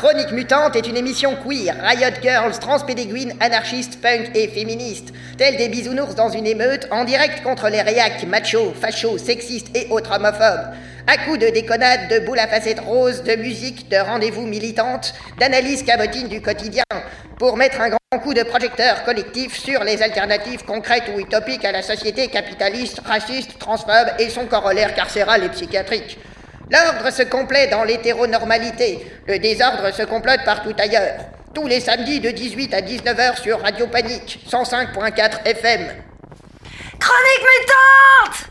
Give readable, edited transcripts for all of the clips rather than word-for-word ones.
Chronique Mutante est une émission queer, riot girls, transpédéguines, anarchistes, punk et féministes. Tels des bisounours dans une émeute, en direct contre les réacs machos, fachos, sexistes et autres homophobes. À coups de déconnades, de boules à facettes roses, de musique, de rendez-vous militantes, d'analyses cabotines du quotidien, pour mettre un grand coup de projecteur collectif sur les alternatives concrètes ou utopiques à la société capitaliste, raciste, transphobe et son corollaire carcéral et psychiatrique. L'ordre se complaît dans l'hétéronormalité, le désordre se complote partout ailleurs. Tous les samedis de 18 à 19h sur Radio Panique, 105.4 FM. Chronique Mutante!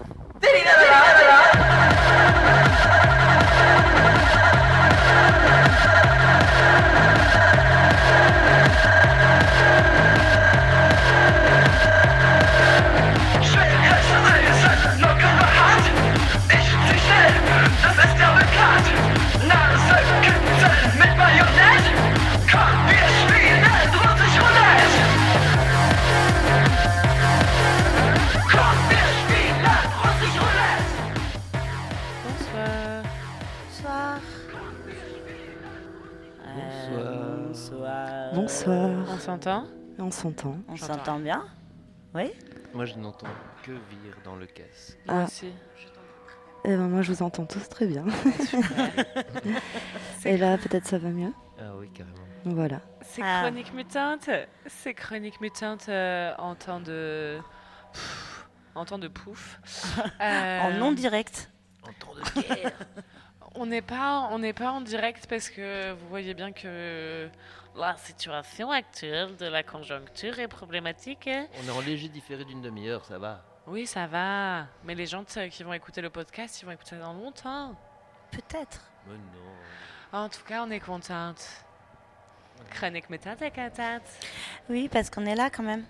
Bonsoir. On s'entend ? On s'entend. On s'entend bien ? Oui ? Moi, je n'entends que vire dans le casque. Moi aussi. Eh ben moi, je vous entends tous très bien. Et là, peut-être ça va mieux ? Ah oui, carrément. Voilà. C'est Chronique Mutante. C'est Chronique Mutante en temps de... en temps de pouf. En non direct. En temps de guerre. On n'est pas en direct parce que vous voyez bien que la situation actuelle de la conjoncture est problématique. On est en léger différé d'une demi-heure, ça va. Oui, ça va. Mais les gens qui vont écouter le podcast, ils vont écouter dans longtemps. Peut-être. Mais non. En tout cas, on est contente. Chronique Mutante est contente. Oui, parce qu'on est là quand même.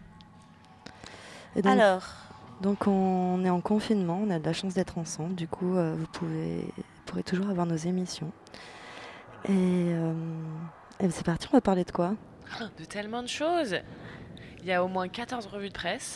Et donc, Alors, donc on est en confinement, on a de la chance d'être ensemble. Du coup, vous pourrez toujours avoir nos émissions. Et c'est parti, on va parler de quoi ? De tellement de choses. Il y a au moins 14 revues de presse.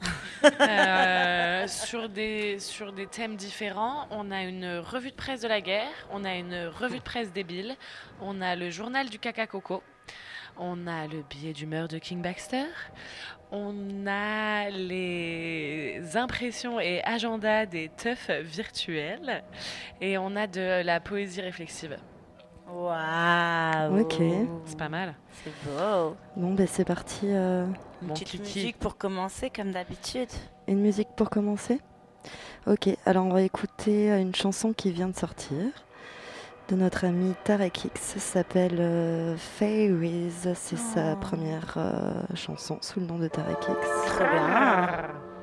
Sur des thèmes différents. On a une revue de presse de la guerre, on a une revue de presse débile, on a le journal du caca coco, on a le billet d'humeur de King Baxter, on a les impressions et agendas des teufs virtuels et on a de la poésie réflexive. waouh. Ok. C'est pas mal. C'est beau. Bon, ben c'est parti. Une Mon petite kiki. musique pour commencer comme d'habitude. Une musique pour commencer ? Ok, alors on va écouter une chanson qui vient de sortir de notre ami Tarek X. Ça s'appelle Fairies. C'est sa première chanson sous le nom de Tarek X. Trop bien.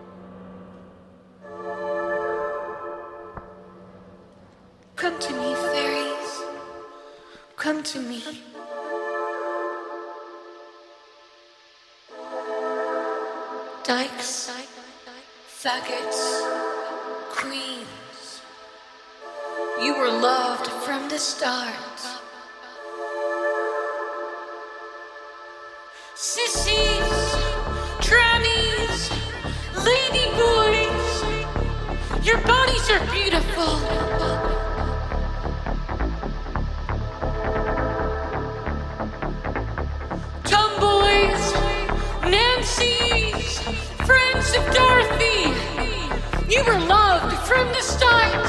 Come to me, fairies. Come to me. Dykes, faggots, queens. You were loved from the start. Sissies, trannies, ladyboys. Your bodies are beautiful. Tomboys, Nancy's, friends of Dorothy. You were loved from the start.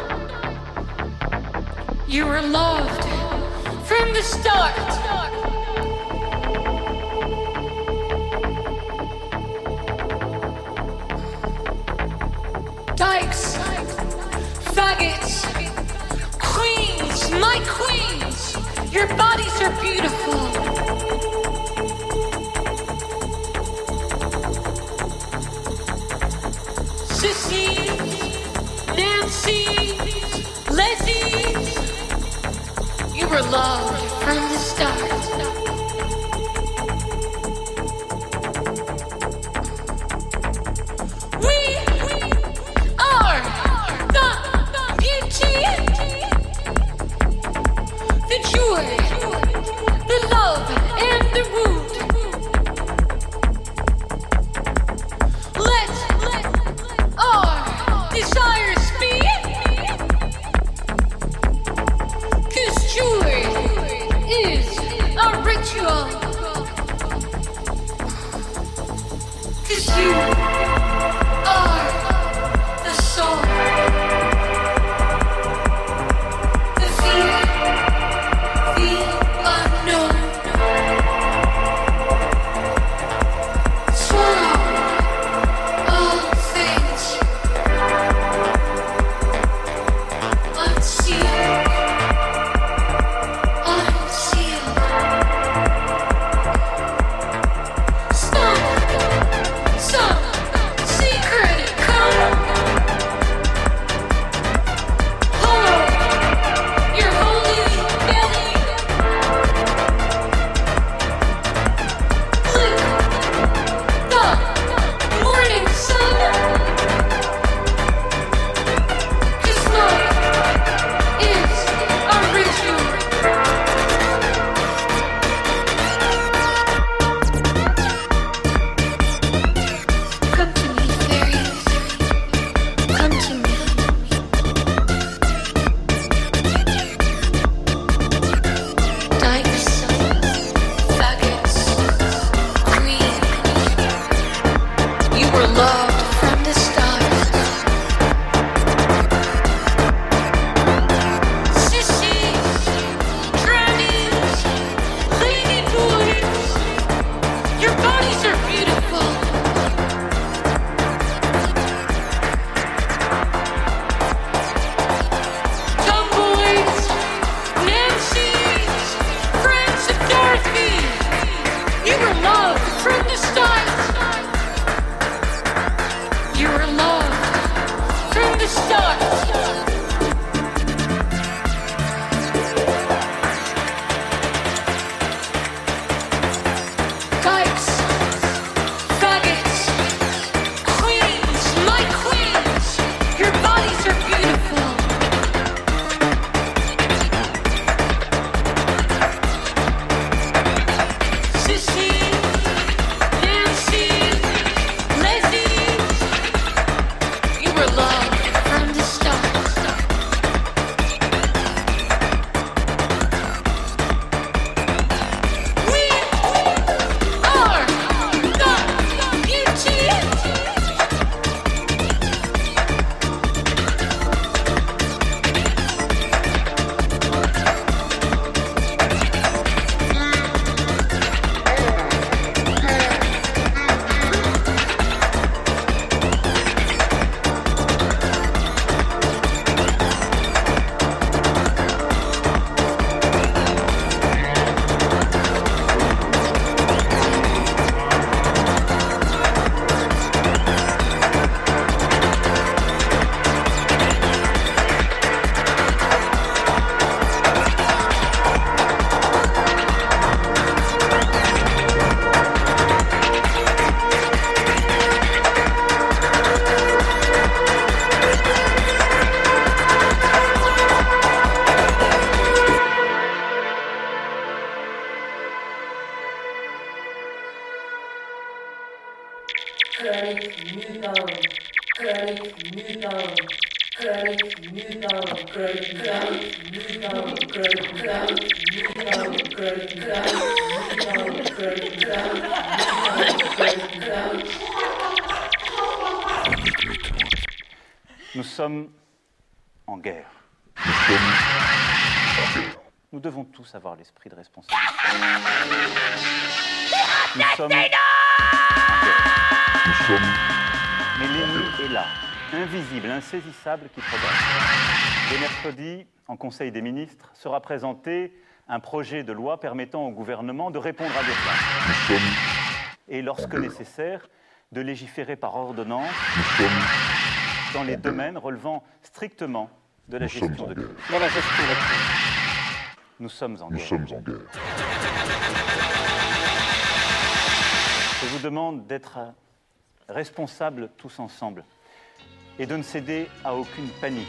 You were loved from the start. Dykes, faggots, queens, my queens. Your bodies are beautiful. Sissies, Nancy's, Leslie's. You were loved from the start. We are the beauty, the joy, the love, and the wound. Let our desires be. 'Cause joy Nous sommes en guerre. Nous devons tous avoir l'esprit de responsabilité. Nous sommes en guerre. Mais l'ennemi est là, invisible, insaisissable, qui progresse. Et mercredi, en Conseil des ministres, sera présenté un projet de loi permettant au gouvernement de répondre à l'urgence. Et lorsque nécessaire, de légiférer par ordonnance dans les domaines relevant strictement de la gestion de crise. Nous sommes en guerre. Je vous demande d'être responsables tous ensemble et de ne céder à aucune panique.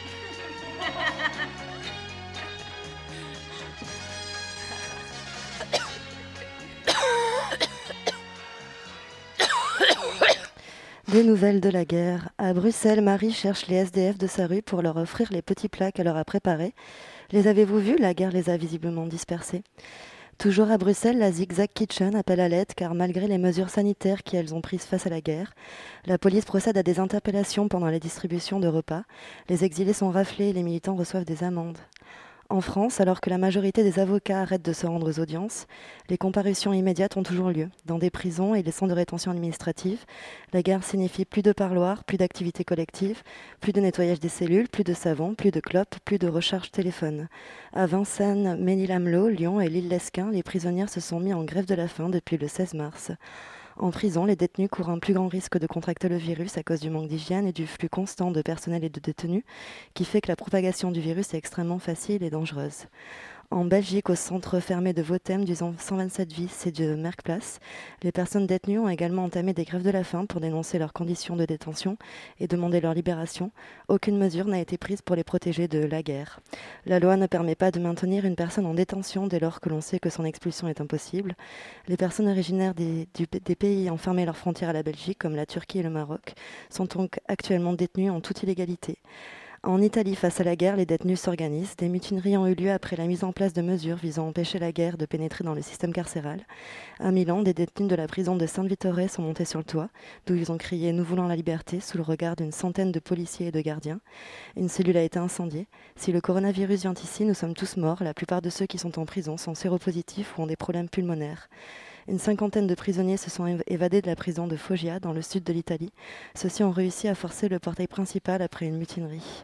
Des nouvelles de la guerre. À Bruxelles, Marie cherche les SDF de sa rue pour leur offrir les petits plats qu'elle leur a préparés. Les avez-vous vus? La guerre les a visiblement dispersés. Toujours à Bruxelles, la Zigzag Kitchen appelle à l'aide car malgré les mesures sanitaires qu'elles ont prises face à la guerre, la police procède à des interpellations pendant la distribution de repas. Les exilés sont raflés et les militants reçoivent des amendes. En France, alors que la majorité des avocats arrêtent de se rendre aux audiences, les comparutions immédiates ont toujours lieu. Dans des prisons et les centres de rétention administrative, la guerre signifie plus de parloirs, plus d'activités collectives, plus de nettoyage des cellules, plus de savon, plus de clopes, plus de recharge téléphone. À Vincennes, Ménil-Amelot, Lyon et l'île-Lesquin, les prisonnières se sont mis en grève de la faim depuis le 16 mars. En prison, les détenus courent un plus grand risque de contracter le virus à cause du manque d'hygiène et du flux constant de personnel et de détenus, qui fait que la propagation du virus est extrêmement facile et dangereuse. En Belgique, au centre fermé de Votem du 127 Vice et de Merkplaats, les personnes détenues ont également entamé des grèves de la faim pour dénoncer leurs conditions de détention et demander leur libération. Aucune mesure n'a été prise pour les protéger de la guerre. La loi ne permet pas de maintenir une personne en détention dès lors que l'on sait que son expulsion est impossible. Les personnes originaires des pays ayant fermé leurs frontières à la Belgique, comme la Turquie et le Maroc, sont donc actuellement détenues en toute illégalité. En Italie, face à la guerre, les détenus s'organisent. Des mutineries ont eu lieu après la mise en place de mesures visant à empêcher la guerre de pénétrer dans le système carcéral. À Milan, des détenus de la prison de San Vittore sont montés sur le toit, d'où ils ont crié « Nous voulons la liberté » sous le regard d'une centaine de policiers et de gardiens. Une cellule a été incendiée. Si le coronavirus vient ici, nous sommes tous morts. La plupart de ceux qui sont en prison sont séropositifs ou ont des problèmes pulmonaires. Une cinquantaine de prisonniers se sont évadés de la prison de Foggia, dans le sud de l'Italie. Ceux-ci ont réussi à forcer le portail principal après une mutinerie.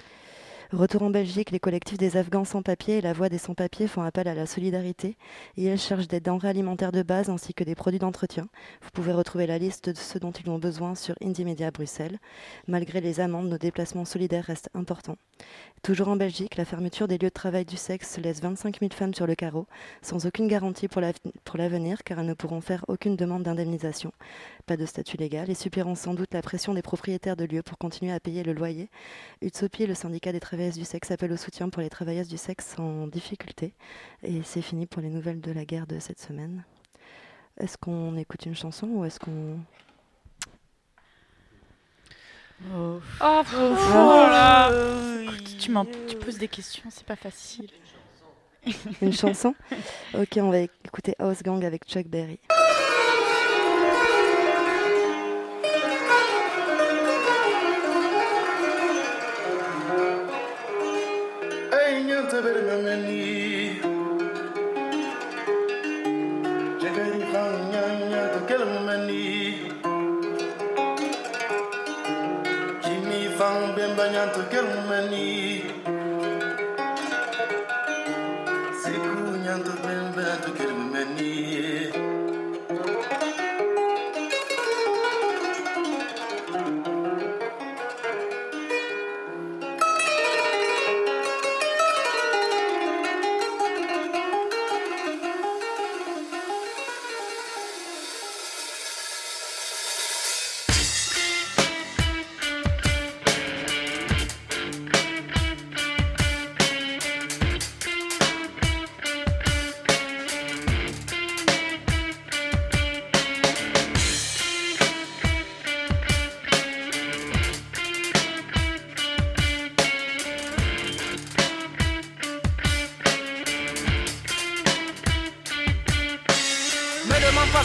Retour en Belgique, les collectifs des Afghans sans-papiers et la Voix des sans-papiers font appel à la solidarité et elles cherchent des denrées alimentaires de base ainsi que des produits d'entretien. Vous pouvez retrouver la liste de ce dont ils ont besoin sur Indie Media Bruxelles. Malgré les amendes, nos déplacements solidaires restent importants. Toujours en Belgique, la fermeture des lieux de travail du sexe laisse 25 000 femmes sur le carreau, sans aucune garantie pour l'avenir, car elles ne pourront faire aucune demande d'indemnisation. Pas de statut légal et subiront sans doute la pression des propriétaires de lieux pour continuer à payer le loyer. Utsopi, le syndicat des travailleuses du sexe, appelle au soutien pour les travailleuses du sexe en difficulté. Et c'est fini pour les nouvelles de la guerre de cette semaine. Est-ce qu'on écoute une chanson ou est-ce qu'on... Voilà. Tu poses des questions, c'est pas facile. Une chanson? Ok, on va écouter House Gang avec Chuck Berry.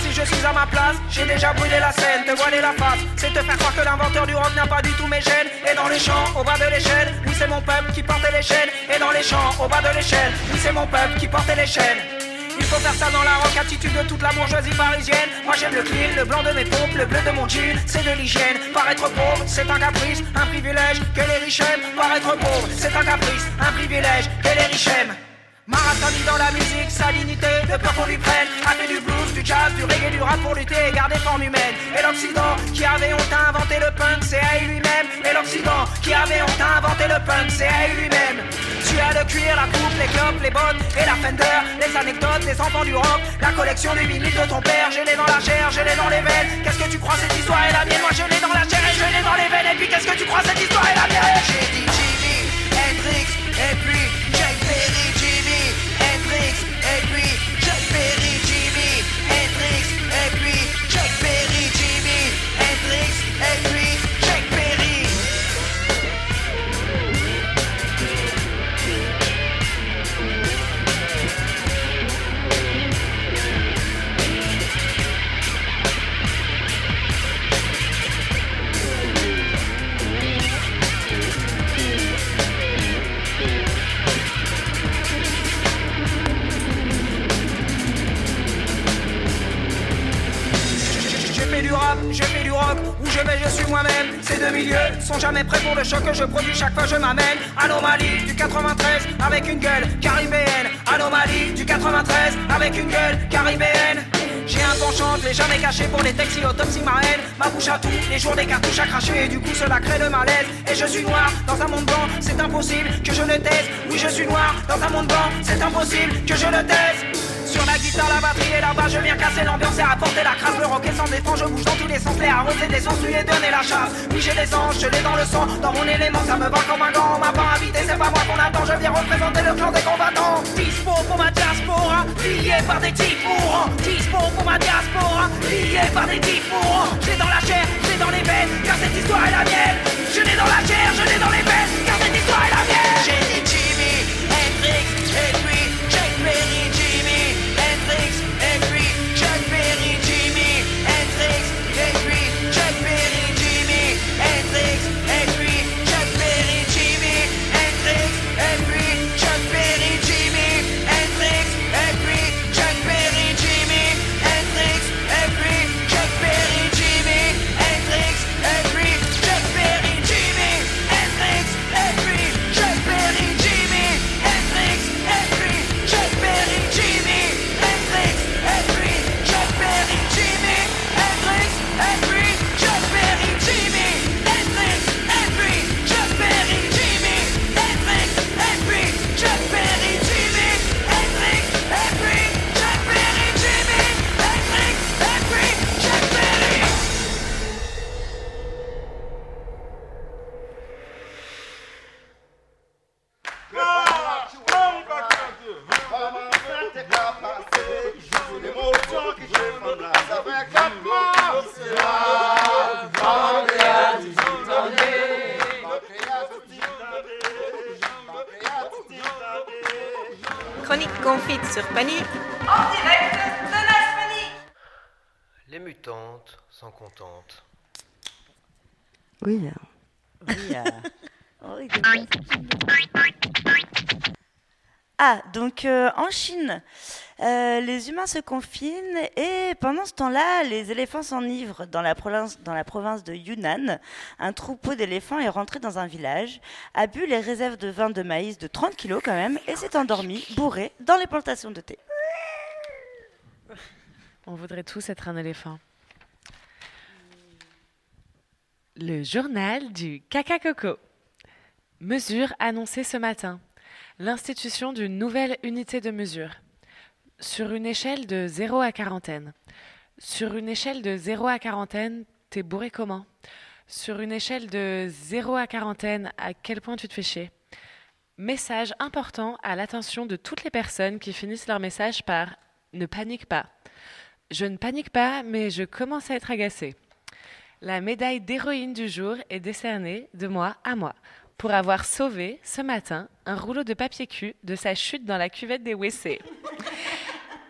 si je suis à ma place, j'ai déjà brûlé la scène. Te voiler la face, c'est te faire croire que l'inventeur du rock n'a pas du tout mes gènes. Et dans les champs, au bas de l'échelle, oui c'est mon peuple qui portait les chaînes. Et dans les champs, au bas de l'échelle, oui c'est mon peuple qui portait les chaînes. Il faut faire ça dans la rock attitude de toute la bourgeoisie parisienne. Moi j'aime le clean, le blanc de mes pompes, le bleu de mon jean, c'est de l'hygiène. Paraître pauvre, c'est un caprice, un privilège que les riches aiment. Paraître pauvre, c'est un caprice, un privilège que les riches aiment. Marathon dans la musique, sa dignité, de peur qu'on lui prenne. A fait du blues, du jazz, du reggae, du rap pour lutter et garder forme humaine. Et l'Occident qui avait honte à inventer le punk, c'est à lui-même. Et l'Occident qui avait honte à inventer le punk, c'est à lui-même. Tu as le cuir, la coupe, les clopes, les bottes et la Fender, les anecdotes, les enfants du rock, la collection du vinyle de ton père. Je l'ai dans la chair, je l'ai dans les veines. Qu'est-ce que tu crois cette histoire est la mienne? Moi je l'ai dans la chair et je l'ai dans les veines. Et puis qu'est-ce que tu crois cette histoire est la mienne? J'ai dit Jimi Hendrix et puis Chuck Berry. Jimi Hendrix et puis Chuck Berry. Jimi Hendrix et puis Chuck Berry. Jimi Hendrix et puis Chuck Berry. Je fais du rock, où je vais je suis moi-même. Ces deux milieux sont jamais prêts pour le choc que je produis chaque fois je m'amène. Anomalie du 93 avec une gueule caribéenne. Anomalie du 93 avec une gueule caribéenne. J'ai un penchant, je l'ai jamais caché pour les textes, il autopsie ma haine. Ma bouche à tout, les jours des cartouches à cracher. Et du coup cela crée le malaise. Et je suis noir dans un monde blanc, c'est impossible que je ne taise. Oui je suis noir dans un monde blanc, c'est impossible que je ne taise. Sur la guitare, la batterie et là-bas, je viens casser l'ambiance et rapporter la crasse. Le rock est sans défense, je bouge dans tous les sens. Les arroser des sens, lui et donner la chasse. Oui, j'ai des anges, je l'ai dans le sang. Dans mon élément, ça me va comme un gant. On m'a pas invité, c'est pas moi qu'on attend. Je viens représenter le clan des combattants. Dispo pour ma diaspora, lié par des types mourants. Dispo pour ma diaspora, lié par des types mourants. Je l'ai dans la chair, je l'ai dans les veines, car cette histoire est la mienne. Je l'ai dans la chair, je l'ai dans les veines, car cette histoire est la mienne. J'ai dit Jimi Hendrix et puis Chuck Berry. Et puis Chuck Berry, Jimi Hendrix, et puis Chuck Berry, Jimi Hendrix, et puis Chuck Berry, Jimi Hendrix, et puis Chuck Berry, Jimi Hendrix, et puis Chuck Berry, Jimi Hendrix, et puis Chuck Berry, Jimi Hendrix, et puis Chuck Berry, Jimi Hendrix, et puis Chuck Berry, Jimi Hendrix, et puis Chuck Berry, Jimi Hendrix, et puis Chuck Berry, Jimi Hendrix, et puis Chuck Berry, Jimi Hendrix, et puis Chuck Berry, Jimi Hendrix, et puis Chuck Berry, Jimi Hendrix, et puis Chuck Berry, Jimi Hendrix, et puis Chuck Berry. Chronique confite sur Panique, en direct de l'Asmanie. Les mutantes sont contentes. Oui. Ah, donc en Chine, les humains se confinent et pendant ce temps-là, les éléphants s'enivrent. Dans la province de Yunnan, un troupeau d'éléphants est rentré dans un village, a bu les réserves de vin de maïs de 30 kilos quand même et s'est endormi, bourré, dans les plantations de thé. On voudrait tous être un éléphant. Le journal du Caca Coco. Mesure annoncée ce matin. L'institution d'une nouvelle unité de mesure. Sur une échelle de 0 à quarantaine. Sur une échelle de 0 à quarantaine, t'es bourré comment? Sur une échelle de 0 à quarantaine, à quel point tu te fais chier? Message important à l'attention de toutes les personnes qui finissent leur message par « Ne panique pas ». Je ne panique pas, mais je commence à être agacée. La médaille d'héroïne du jour est décernée de moi à moi pour avoir sauvé, ce matin, un rouleau de papier cul de sa chute dans la cuvette des WC.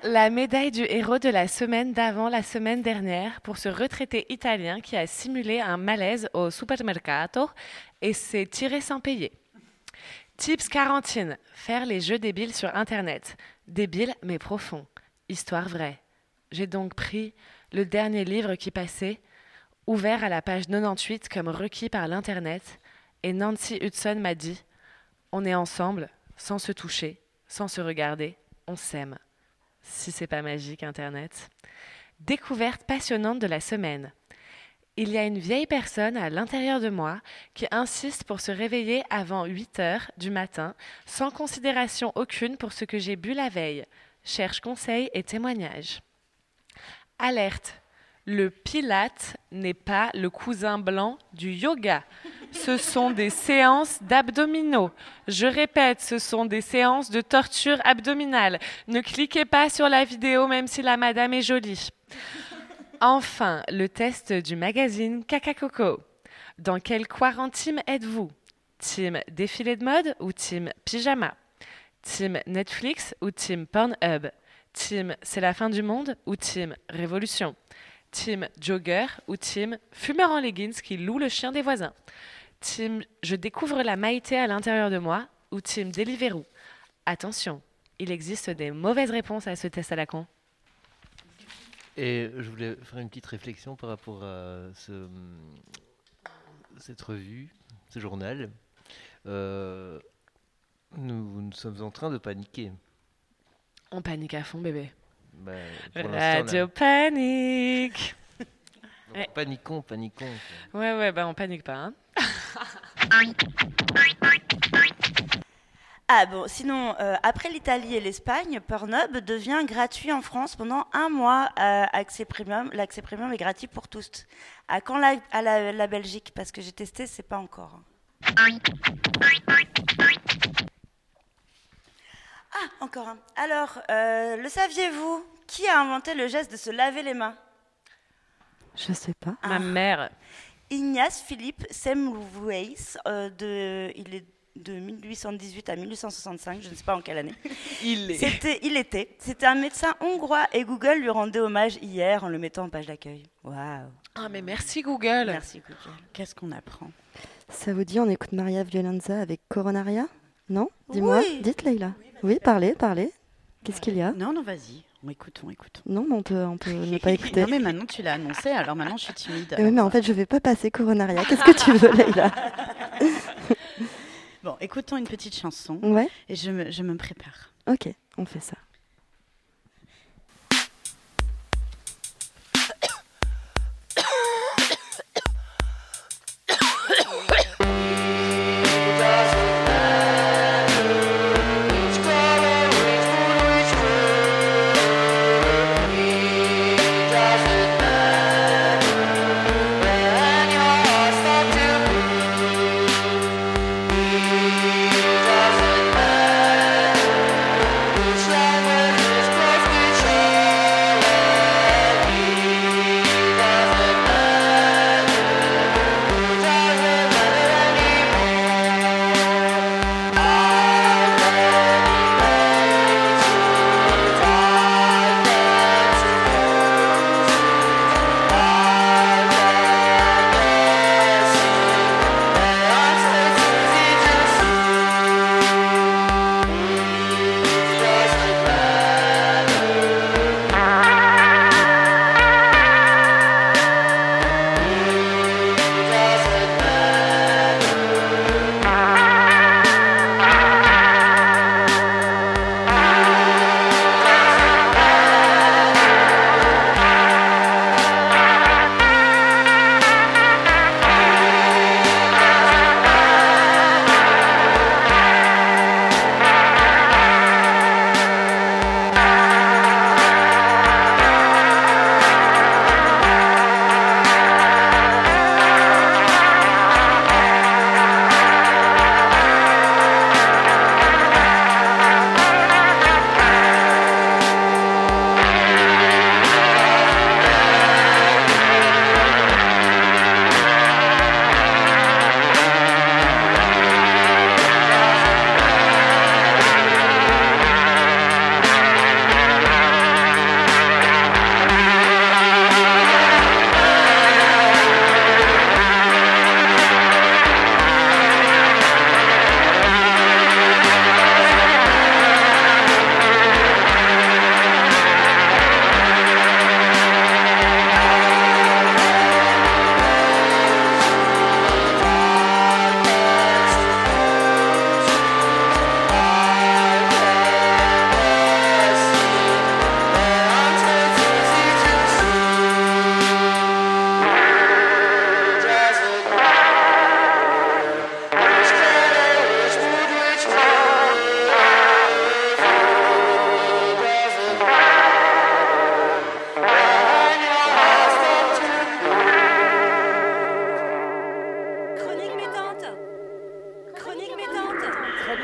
La médaille du héros de la semaine d'avant la semaine dernière pour ce retraité italien qui a simulé un malaise au supermercato et s'est tiré sans payer. Tips quarantine, faire les jeux débiles sur Internet. Débile mais profond. Histoire vraie. J'ai donc pris le dernier livre qui passait, ouvert à la page 98 comme requis par l'Internet, et Nancy Hudson m'a dit « On est ensemble, sans se toucher, sans se regarder, on s'aime. » Si c'est pas magique, Internet. Découverte passionnante de la semaine. Il y a une vieille personne à l'intérieur de moi qui insiste pour se réveiller avant 8 heures du matin, sans considération aucune pour ce que j'ai bu la veille. Cherche conseils et témoignages. Alerte. Le pilate n'est pas le cousin blanc du yoga. Ce sont des séances d'abdominaux. Je répète, ce sont des séances de torture abdominale. Ne cliquez pas sur la vidéo même si la madame est jolie. Enfin, le test du magazine Caca Coco. Dans quel quarantine êtes-vous? Team défilé de mode ou team pyjama? Team Netflix ou team Pornhub? Team c'est la fin du monde ou team révolution? Team jogger ou team fumeur en leggings qui loue le chien des voisins? Team je découvre la Maïté à l'intérieur de moi ou team Deliveroo? Attention, il existe des mauvaises réponses à ce test à la con. Et je voulais faire une petite réflexion par rapport à cette revue, ce journal. Nous sommes en train de paniquer. On panique à fond, bébé. Pour Radio Panique. Ouais. Paniquons. Ouais, on panique pas. Hein. Ah bon, sinon, après l'Italie et l'Espagne, Pornhub devient gratuit en France pendant 1 mois. Accès premium, l'accès premium est gratuit pour tous. À quand la Belgique? Parce que j'ai testé, c'est pas encore. Ah, encore un. Alors, le saviez-vous? Qui a inventé le geste de se laver les mains? Je sais pas. Ma mère. Ignace Philippe Semmelweis, il est de 1818 à 1865, je ne sais pas en quelle année. C'était un médecin hongrois et Google lui rendait hommage hier en le mettant en page d'accueil. Waouh. Ah mais merci Google. Merci Google. Qu'est-ce qu'on apprend? Ça vous dit, on écoute Maria Violenza avec Coronaria? Non? Dis-moi, Oui. dites Leïla. Oui, parlez. Qu'est-ce qu'il y a? Non, vas-y. Écoutons. Non, mais on peut ne pas écouter. Non, mais maintenant tu l'as annoncé, alors maintenant je suis timide. Oui, mais en fait, je vais pas passer Coronaria. Qu'est-ce que tu veux, Leïla? Bon, écoutons une petite chanson. Ouais. Et je me prépare. Ok, on fait ça. Try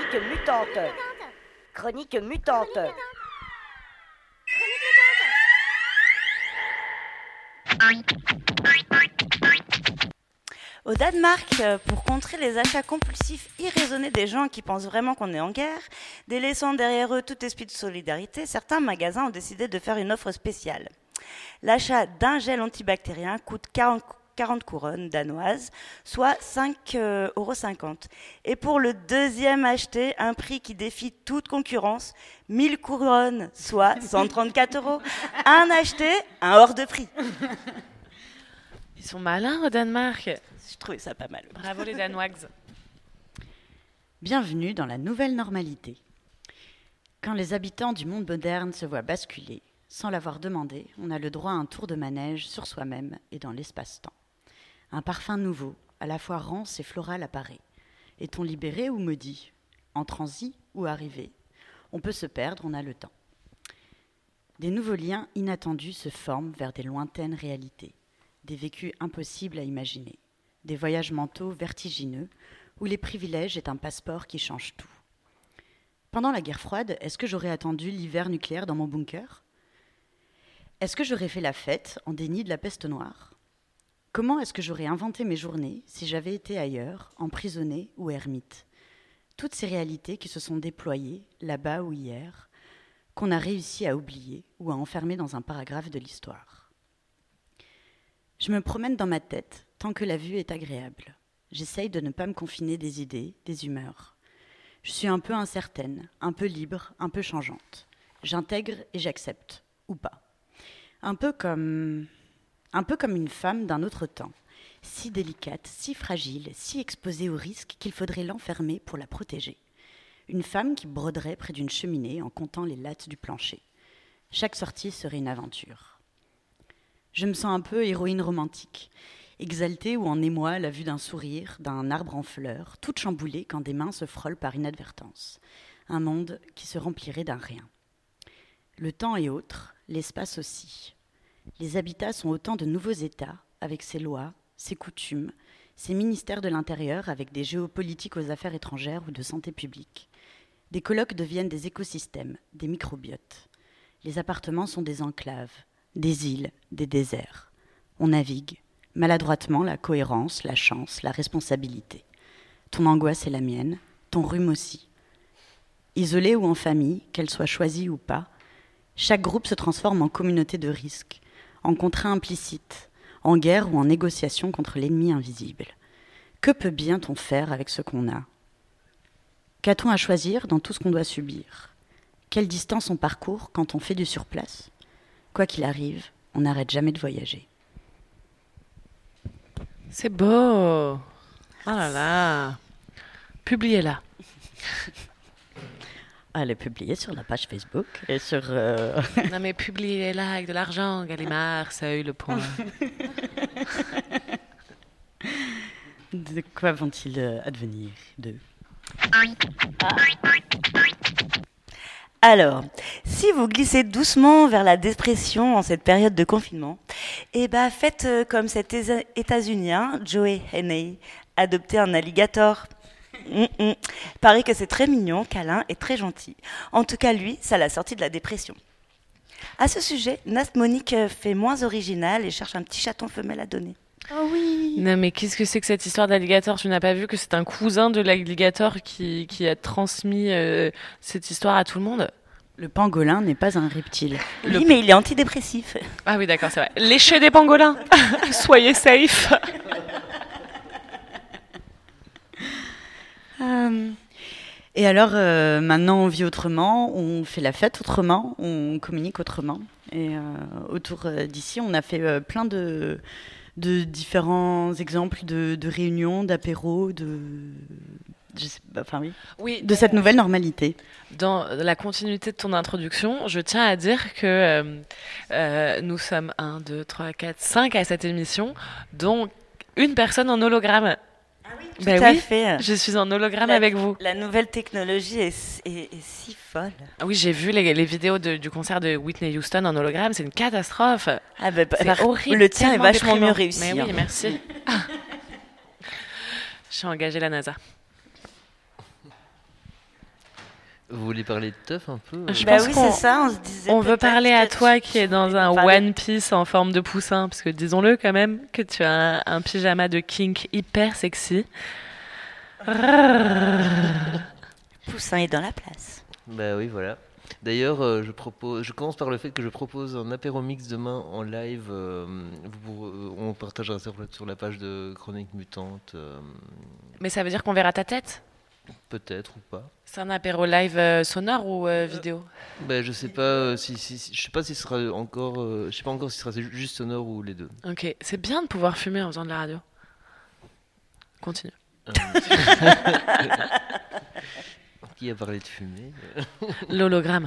Chronique mutante. Chronique mutante. Au Danemark, pour contrer les achats compulsifs irraisonnés des gens qui pensent vraiment qu'on est en guerre, délaissant derrière eux tout esprit de solidarité, certains magasins ont décidé de faire une offre spéciale. L'achat d'un gel antibactérien coûte 40 couronnes danoises, soit 5,50 €. Et pour le deuxième acheté, un prix qui défie toute concurrence, 1000 couronnes, soit 134 €. Un acheté, un hors de prix. Ils sont malins au Danemark. Je trouvais ça pas mal. Bravo les Danois. Bienvenue dans la nouvelle normalité. Quand les habitants du monde moderne se voient basculer, sans l'avoir demandé, on a le droit à un tour de manège sur soi-même et dans l'espace-temps. Un parfum nouveau, à la fois rance et floral apparaît. Est-on libéré ou maudit? En transit ou arrivé? On peut se perdre, on a le temps. Des nouveaux liens inattendus se forment vers des lointaines réalités, des vécus impossibles à imaginer, des voyages mentaux vertigineux où les privilèges est un passeport qui change tout. Pendant la guerre froide, est-ce que j'aurais attendu l'hiver nucléaire dans mon bunker? Est-ce que j'aurais fait la fête en déni de la peste noire? Comment est-ce que j'aurais inventé mes journées si j'avais été ailleurs, emprisonné ou ermite? Toutes ces réalités qui se sont déployées, là-bas ou hier, qu'on a réussi à oublier ou à enfermer dans un paragraphe de l'histoire. Je me promène dans ma tête tant que la vue est agréable. J'essaye de ne pas me confiner des idées, des humeurs. Je suis un peu incertaine, un peu libre, un peu changeante. J'intègre et j'accepte, ou pas. Un peu comme une femme d'un autre temps, si délicate, si fragile, si exposée au risque qu'il faudrait l'enfermer pour la protéger. Une femme qui broderait près d'une cheminée en comptant les lattes du plancher. Chaque sortie serait une aventure. Je me sens un peu héroïne romantique, exaltée ou en émoi à la vue d'un sourire, d'un arbre en fleurs, toute chamboulée quand des mains se frôlent par inadvertance. Un monde qui se remplirait d'un rien. Le temps est autre, l'espace aussi. Les habitats sont autant de nouveaux États, avec ses lois, ses coutumes, ses ministères de l'Intérieur avec des géopolitiques aux affaires étrangères ou de santé publique. Des colloques deviennent des écosystèmes, des microbiotes. Les appartements sont des enclaves, des îles, des déserts. On navigue, maladroitement la cohérence, la chance, la responsabilité. Ton angoisse est la mienne, ton rhume aussi. Isolée ou en famille, qu'elle soit choisie ou pas, chaque groupe se transforme en communauté de risque, en contrat implicite, en guerre ou en négociation contre l'ennemi invisible. Que peut bien-on faire avec ce qu'on a? Qu'a-t-on à choisir dans tout ce qu'on doit subir? Quelle distance on parcourt quand on fait du surplace? Quoi qu'il arrive, on n'arrête jamais de voyager. C'est beau. Oh là là. Publiez-la. Elle est publiée sur la page Facebook et sur... Non mais publiez-la avec de l'argent, Gallimard, Seuil, Le Point. De quoi vont-ils advenir d'eux? Alors, si vous glissez doucement vers la dépression en cette période de confinement, faites comme cet États-Unien, Joey Henney, adopter un alligator. Paraît que c'est très mignon, câlin et très gentil. En tout cas, lui, ça l'a sorti de la dépression. À ce sujet, Nast Monique fait moins original et cherche un petit chaton femelle à donner. Oh oui. Non mais qu'est-ce que c'est que cette histoire d'alligator? Tu n'as pas vu que c'est un cousin de l'alligator qui a transmis cette histoire à tout le monde? Le pangolin n'est pas un reptile. Oui, mais il est antidépressif. Ah oui, d'accord, c'est vrai. Léchez des pangolins. Soyez safe. Et alors, maintenant, on vit autrement, on fait la fête autrement, on communique autrement. Et autour d'ici, on a fait plein de différents exemples de réunions, d'apéros, de cette nouvelle normalité. Dans la continuité de ton introduction, je tiens à dire que nous sommes 1, 2, 3, 4, 5 à cette émission, dont une personne en hologramme. Tout à fait. Je suis en hologramme avec vous. La nouvelle technologie est si folle. Oui, j'ai vu les vidéos du concert de Whitney Houston en hologramme. C'est une catastrophe. C'est horrible. Le tien est vachement déprimant. mieux réussi. Mais oui, merci. Je suis engagée la NASA. Vous voulez parler de teuf un peu Je Bah pense oui, qu'on- c'est ça, on se disait. On veut peut-être parler à que toi tu- qui est dans un Enfin, One Piece en forme de poussin, parce que disons-le quand même que tu as un pyjama de kink hyper sexy. Poussin est dans la place. Bah oui, voilà. D'ailleurs, je commence par le fait que je propose un apéro mix demain en live. On partagera ça sur la page de Chronique Mutante. Mais ça veut dire qu'on verra ta tête? Peut-être ou pas. C'est un apéro live sonore ou vidéo? Bah, je sais pas je sais pas si ce sera encore, je sais pas encore si ce sera juste sonore ou les deux. Ok, c'est bien de pouvoir fumer en faisant de la radio. Continue. Qui a parlé de fumée? L'hologramme.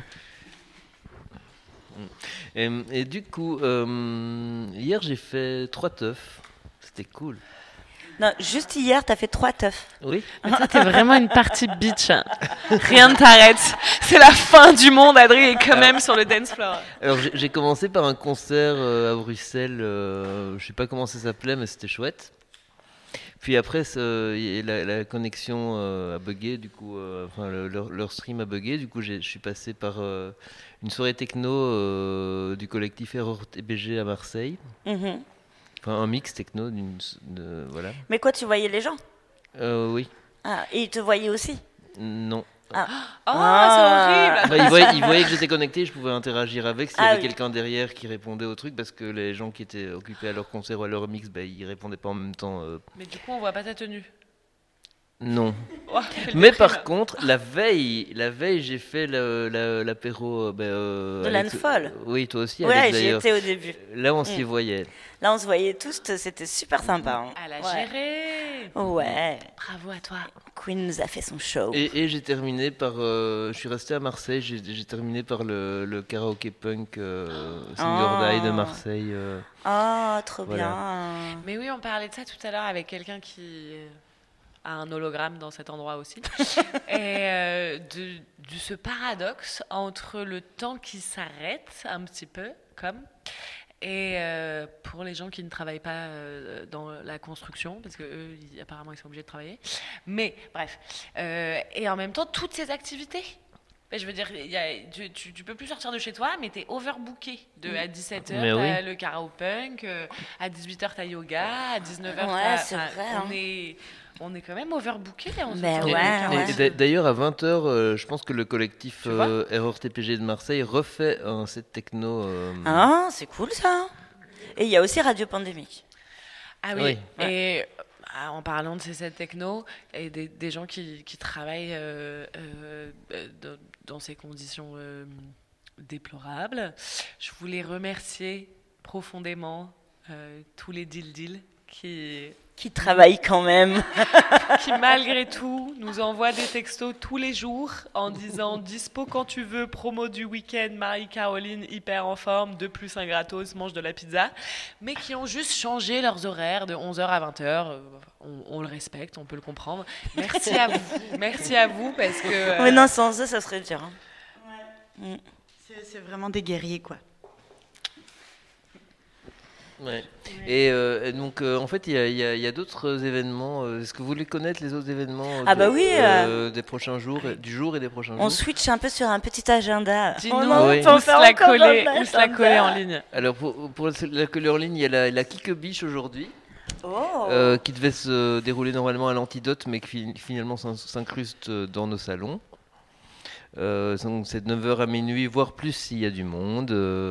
Et du coup, hier j'ai fait 3 teufs. C'était cool. Non, juste hier, t'as fait 3 teufs. Oui. Mais toi, t'es vraiment une partie bitch. Hein. Rien ne t'arrête. C'est la fin du monde. Adrien est quand même sur le dance floor. Alors j'ai commencé par un concert à Bruxelles. Je sais pas comment ça s'appelait, mais c'était chouette. Puis après, la connexion a bugué, du coup, enfin leur stream a bugué. Du coup, je suis passé par une soirée techno du collectif Error TBG à Marseille. Mhm. Enfin, un mix techno, voilà. Mais quoi, tu voyais les gens? Oui. Ah, et ils te voyaient aussi? Non. Ah. Oh, c'est horrible! Bah, ils voyaient que j'étais connecté, je pouvais interagir avec. S'il y avait oui. quelqu'un derrière qui répondait au truc, parce que les gens qui étaient occupés à leur concert ou à leur mix, bah, ils répondaient pas en même temps. Mais du coup, on voit pas ta tenue. Non. Oh, quelle Mais déprime. par contre, la veille, j'ai fait l'apéro. De l'Anne-Folle. Oui, toi aussi. Ouais, Alex, j'y d'ailleurs. étais au début. Là, on s'y voyait. Là, on se voyait tous, c'était super sympa. Hein. Elle a Ouais. géré. Ouais. Bravo à toi. Queen nous a fait son show. Et j'ai terminé par. Je suis resté à Marseille, j'ai terminé par le karaoké punk Senior Die de Marseille. Oh, trop Voilà. bien. Mais oui, on parlait de ça tout à l'heure avec quelqu'un qui a un hologramme dans cet endroit aussi. Et de ce paradoxe entre le temps qui s'arrête un petit peu, comme, et pour les gens qui ne travaillent pas dans la construction, parce que eux, apparemment, ils sont obligés de travailler. Mais bref. Et en même temps, toutes ces activités. Je veux dire, tu peux plus sortir de chez toi, mais t'es overbooké. À 17h, Mais t'as oui. le karaoke punk, à 18h, t'as yoga, à 19h, Ouais, c'est vrai, hein. on est quand même overbooké. Mais ouais. Et d'ailleurs, à 20h, je pense que le collectif Tu vois Error TPG de Marseille refait un set techno. Ah, c'est cool ça. Et il y a aussi Radio Pandémique. Ah oui, Oui. et en parlant de ces sets techno et des gens qui travaillent dans ces conditions déplorables, je voulais remercier profondément tous les deal Qui travaille quand même. qui malgré tout nous envoient des textos tous les jours en disant dispo quand tu veux, promo du week-end, Marie-Caroline hyper en forme, 2 + 1 gratos, mange de la pizza, mais qui ont juste changé leurs horaires de 11h à 20h. On le respecte, on peut le comprendre. Merci à vous parce que... Mais non, sans eux, ça serait dur. Hein. Ouais. C'est vraiment des guerriers, quoi. Ouais. Et donc, en fait, il y a d'autres événements. Est-ce que vous voulez connaître les autres événements Ah bah oui, des prochains jours, du jour et des prochains On jours? switch un peu sur un petit agenda. Dis-nous, Oui. où se la coller en ligne. Alors, pour la coller en ligne, il y a la Kikebiche aujourd'hui. Oh. Qui devait se dérouler normalement à l'Antidote, mais qui finalement s'incruste dans nos salons. Donc c'est de 9h à minuit, voire plus s'il y a du monde.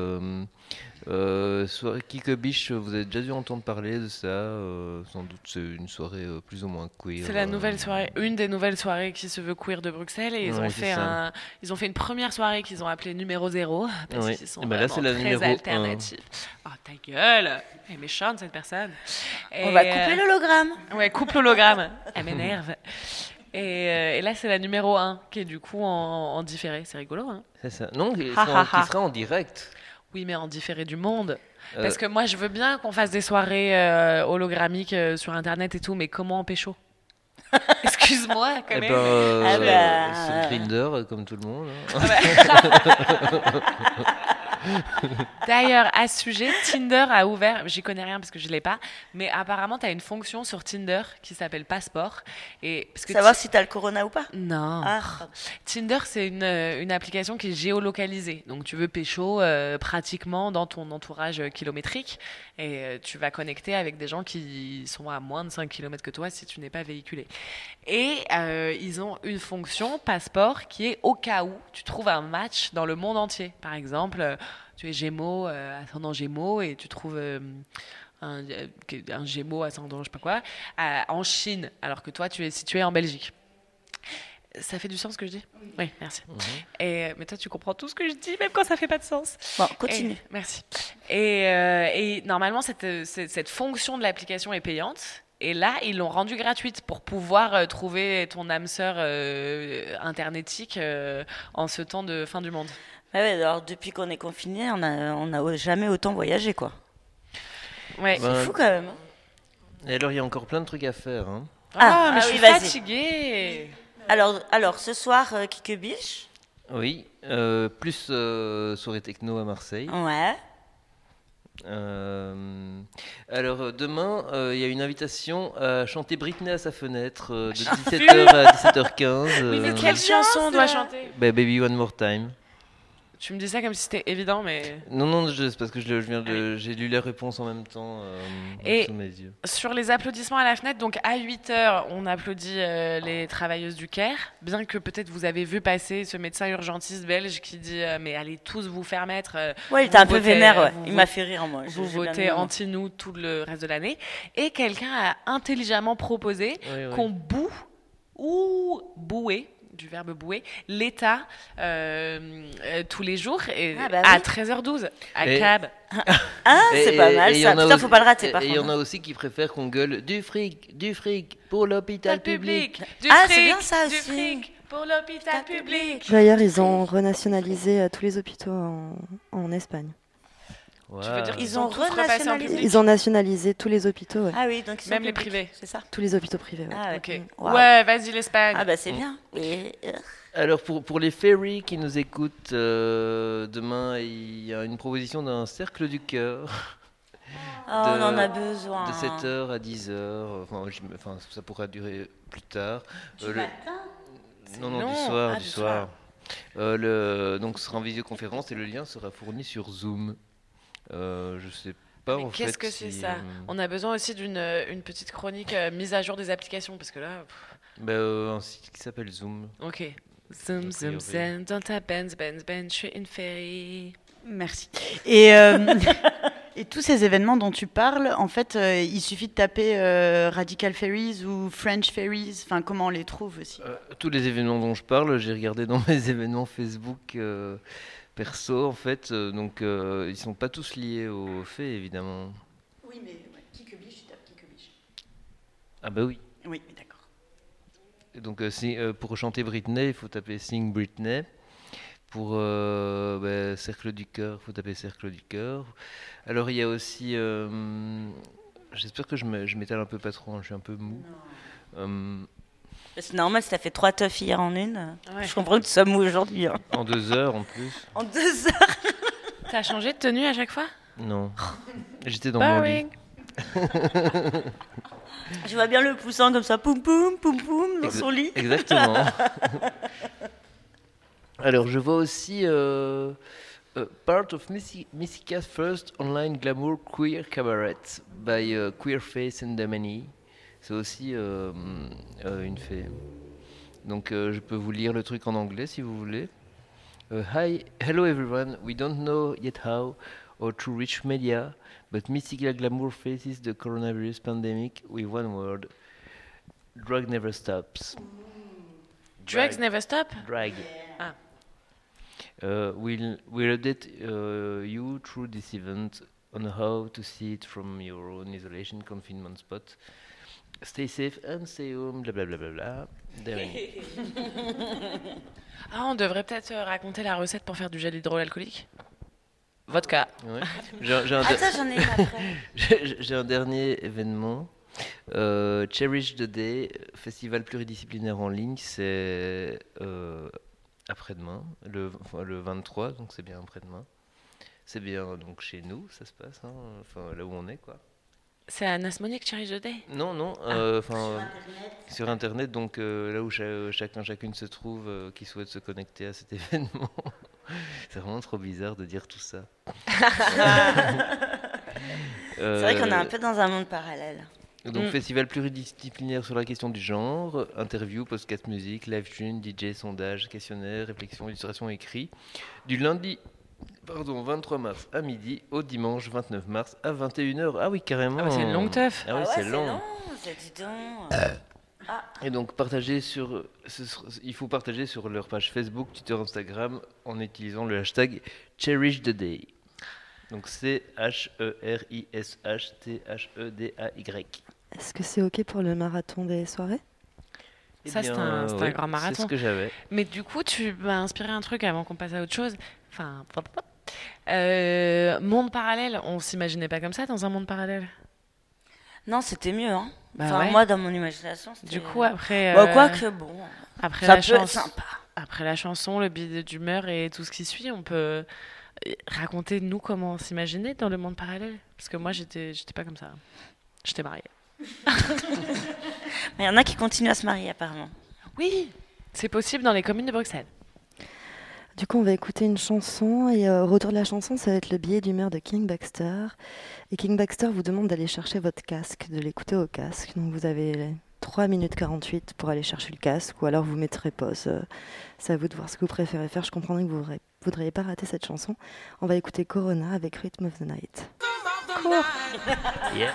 Kikebiche, vous avez déjà dû entendre parler de ça. Sans doute c'est une soirée plus ou moins queer. C'est la nouvelle soirée, une des nouvelles soirées qui se veut queer de Bruxelles, et ils ont fait une première soirée qu'ils ont appelée numéro 0 parce qu'ils sont ben là, vraiment c'est la très numéro alternatifs. Oh ta gueule, elle est méchante cette personne. On va couper l'hologramme. Ouais, coupe l'hologramme. Elle m'énerve. Et là, c'est la numéro 1 qui est du coup en différé. C'est rigolo, hein? C'est ça. Non, qui sera en direct. Oui, mais en différé du monde. Parce que moi, je veux bien qu'on fasse des soirées hologrammiques sur Internet et tout, mais comment en pécho? Excuse-moi, quand même. Sur Grindr, comme tout le monde. Hein. D'ailleurs, à ce sujet, Tinder a ouvert, j'y connais rien parce que je ne l'ai pas, mais apparemment, tu as une fonction sur Tinder qui s'appelle Passeport. Et parce que Savoir si tu as le corona ou pas? Non. Ah. Tinder, c'est une application qui est géolocalisée. Donc, tu veux pécho pratiquement dans ton entourage kilométrique et tu vas connecter avec des gens qui sont à moins de 5 km que toi si tu n'es pas véhiculé. Et ils ont une fonction Passeport qui est au cas où tu trouves un match dans le monde entier. Par exemple, tu es Gémeaux, ascendant Gémeaux, et tu trouves un Gémeaux, ascendant je sais pas quoi, en Chine, alors que toi, tu es situé en Belgique. Ça fait du sens ce que je dis? Oui, merci. Mais toi, tu comprends tout ce que je dis, même quand ça fait pas de sens. Bon, continue. Merci. Et normalement, cette fonction de l'application est payante. Et là, ils l'ont rendue gratuite pour pouvoir trouver ton âme sœur internetique en ce temps de fin du monde. Ouais, alors depuis qu'on est confiné, on a jamais autant voyagé, quoi. Ouais. C'est fou quand même. Et alors, il y a encore plein de trucs à faire. Hein. Mais je suis vas-y. fatiguée. Alors ce soir, Kikebiche. Oui, plus soirée techno à Marseille. Ouais. Alors demain, il y a une invitation à chanter Britney à sa fenêtre de 17h à 17h15. Oui, mais quelle chanson on doit chanter? Baby One More Time. Tu me dis ça comme si c'était évident, mais... Non, c'est parce que j'ai lu les réponses en même temps Et sous mes yeux. sur les applaudissements à la fenêtre, donc à 8h, on applaudit les travailleuses du Caire, bien que peut-être vous avez vu passer ce médecin urgentiste belge qui dit mais allez tous vous faire mettre. Ouais, il était un peu vénère, ouais. Il m'a fait rire, moi. Vous votez anti-nous tout le reste de l'année. Et quelqu'un a intelligemment proposé qu'on boue ou bouer, du verbe bouer, l'État tous les jours à 13h12 à Cab. C'est pas mal ça. Putain, faut pas le rater. Et il y en a aussi qui préfèrent qu'on gueule du fric pour l'hôpital public. C'est bien ça aussi. Du fric pour l'hôpital public. D'ailleurs, ils ont renationalisé tous les hôpitaux en Espagne. Tu veux dire ils ont renationalisé. Ils ont nationalisé tous les hôpitaux. Ouais. Ah oui, donc même les privés, c'est ça. Tous les hôpitaux privés. Ouais. Ah, ok. Wow. Ouais, vas-y l'Espagne. Ah bah c'est bien. Alors pour les fairies qui nous écoutent, demain il y a une proposition d'un cercle du cœur. On en a besoin. De 7h à 10h. Enfin, ça pourra durer plus tard. Du matin Non, du soir. Donc ce sera en visioconférence et le lien sera fourni sur Zoom. Je sais pas en fait. Qu'est-ce que c'est ça? On a besoin aussi d'une petite chronique mise à jour des applications parce que là. Un site qui s'appelle Zoom. Ok. Zoom, dans ta Benz, je suis une fairy. Merci. Et tous ces événements dont tu parles, en fait, il suffit de taper Radical Fairies ou French Fairies. Enfin, comment on les trouve aussi? Tous les événements dont je parle, j'ai regardé dans mes événements Facebook perso, en fait. Donc, ils sont pas tous liés aux faits, évidemment. Oui, mais Kikebiche, tu tapes Kikebiche. Ah bah oui. Oui, d'accord. Donc, pour chanter Britney, il faut taper Sing Britney. Pour Cercle du Cœur, il faut taper Cercle du Cœur. Alors il y a aussi, j'espère que je m'étale un peu pas trop, je suis un peu mou. C'est normal, si t'as fait 3 teufs hier en une. Ouais. Je comprends que tu sois mou aujourd'hui. Hein. En 2 heures en plus. En 2 heures. T'as changé de tenue à chaque fois? Non, j'étais dans mon lit. Je vois bien le poussant comme ça, poum poum, dans son lit. Exactement. Alors, je vois aussi part of Mythica's first online glamour queer cabaret by Queerface and the Many. C'est aussi une fée. Donc, je peux vous lire le truc en anglais si vous voulez. Hello everyone. We don't know yet how or through which media, but Mythica Glamour faces the coronavirus pandemic with one word: drag never stops. Drugs never stop? Drag. Ah. We'll update you through this event on how to see it from your own isolation confinement spot. Stay safe and stay home, blablabla. On devrait peut-être raconter la recette pour faire du gel hydroalcoolique. Vodka. Ouais. Ça, j'en ai après. J'ai un dernier événement. Cherish the Day, festival pluridisciplinaire en ligne, c'est après-demain, le 23, donc c'est bien après-demain. C'est bien donc chez nous, ça se passe, hein, enfin là où on est, quoi. C'est à Nasmonique Cherry Day? Non, sur Internet, donc là où chacune se trouve, qui souhaite se connecter à cet événement. C'est vraiment trop bizarre de dire tout ça. C'est vrai qu'on est un peu dans un monde parallèle. Donc festival pluridisciplinaire sur la question du genre, interview, podcast musique, live stream, DJ, sondage, questionnaire, réflexion, illustration, écrit, du lundi 23 mars à midi au dimanche 29 mars à 21h. Ah oui, carrément. Ah bah c'est une longue teuf. Ah oui, c'est long. Dis donc. Et donc il faut partager sur leur page Facebook, Twitter, Instagram en utilisant le hashtag Cherish the Day. Donc CHERISHTHEDAY. Est-ce que c'est OK pour le marathon des soirées? Ça, c'est un grand marathon. C'est ce que j'avais. Mais du coup, tu m'as inspiré un truc avant qu'on passe à autre chose. Enfin, monde parallèle, on s'imaginait pas comme ça dans un monde parallèle? Non, c'était mieux, hein. Bah ouais. Moi, dans mon imagination, c'était... Du coup, après... quoique, bon... Après ça la peut être sympa. Après la chanson, le billet d'humeur et tout ce qui suit, on peut raconter, nous, comment on s'imaginait dans le monde parallèle. Parce que moi, j'étais pas comme ça. J'étais mariée. Mais il y en a qui continuent à se marier, apparemment. Oui, c'est possible dans les communes de Bruxelles. Du coup, on va écouter une chanson et au retour de la chanson, ça va être le billet d'humeur de King Baxter. Et King Baxter vous demande d'aller chercher votre casque, de l'écouter au casque. Donc vous avez 3 minutes 48 pour aller chercher le casque ou alors vous mettrez pause. C'est à vous de voir ce que vous préférez faire. Je comprendrais que vous ne voudriez pas rater cette chanson. On va écouter Corona avec Rhythm of the Night. Cool. Yeah.